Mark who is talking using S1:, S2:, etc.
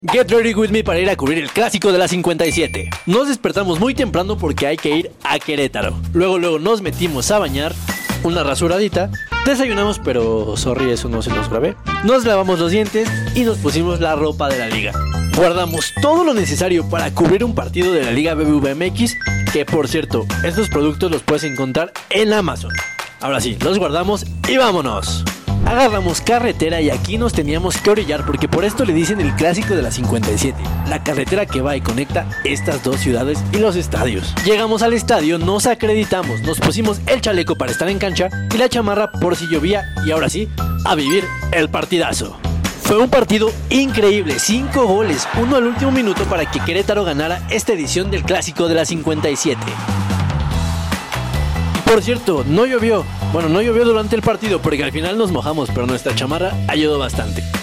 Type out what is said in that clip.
S1: Get ready with me para ir a cubrir el clásico de la 57. Nos despertamos muy temprano porque hay que ir a Querétaro. Luego nos metimos a bañar, una rasuradita, desayunamos, pero sorry, eso no se los grabé. Nos lavamos los dientes y nos pusimos la ropa de la liga. Guardamos todo lo necesario para cubrir un partido de la Liga BBVA MX, que por cierto, estos productos los puedes encontrar en Amazon. Ahora sí, los guardamos y vámonos. Agarramos carretera y aquí nos teníamos que orillar porque por esto le dicen el clásico de la 57, la carretera que va y conecta estas dos ciudades y los estadios. Llegamos al estadio, nos acreditamos, nos pusimos el chaleco para estar en cancha y la chamarra por si llovía y ahora sí, a vivir el partidazo. Fue un partido increíble, 5 goles, uno al último minuto para que Querétaro ganara esta edición del clásico de la 57. Por cierto, no llovió durante el partido porque al final nos mojamos, pero nuestra chamarra ayudó bastante.